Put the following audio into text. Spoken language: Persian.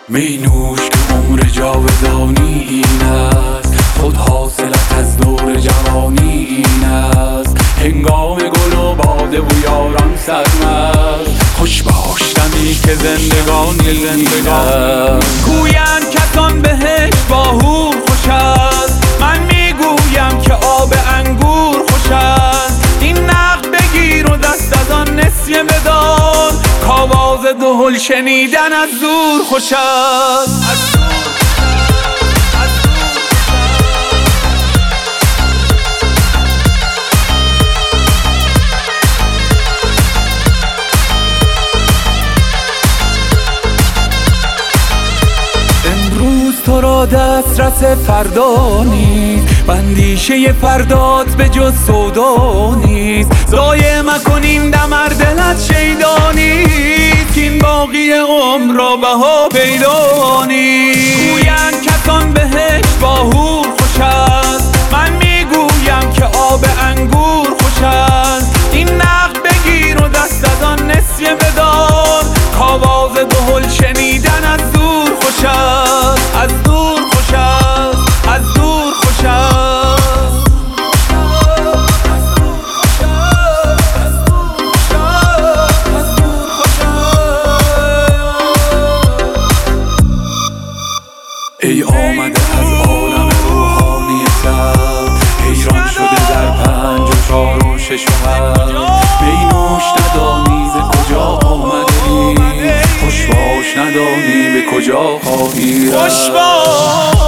می نوش که عمر جاودانی این است، خود حاصلت از دور جوانی این است. هنگام گل و باده و یاران سرمست، خوش باش دمی که زندگانی است. گویند کسان بهش با حور خوش است، من میگویم که آب انگور خوش است. این نقد بگیر و دست از آن نسیه بدار، کاواز دهل شنیدن از دور خوش است. امروز تو را دسترس فردا نیست، اندیشه فردات به جز سودا نیست. ضایع مکن این دم ار دلت شیدا نیست، که این باقی عمر را بها پیدا نیست. گویند کسان بهش با حور خوش است، من میگویم که آب انگور خوش است. این نقد بگیر و دست از آن نسیه بدار، کاواز دهل شنیدن از دور خوش است. از دور خوش است، از دور خوش است. ای آمده از عالم روحانیتت، حیران شده در 5 و 4 و 6 و 7. می نوش ندانی ز کجا آمده ای، خوش باش ندانی به کجا خواهی رفت.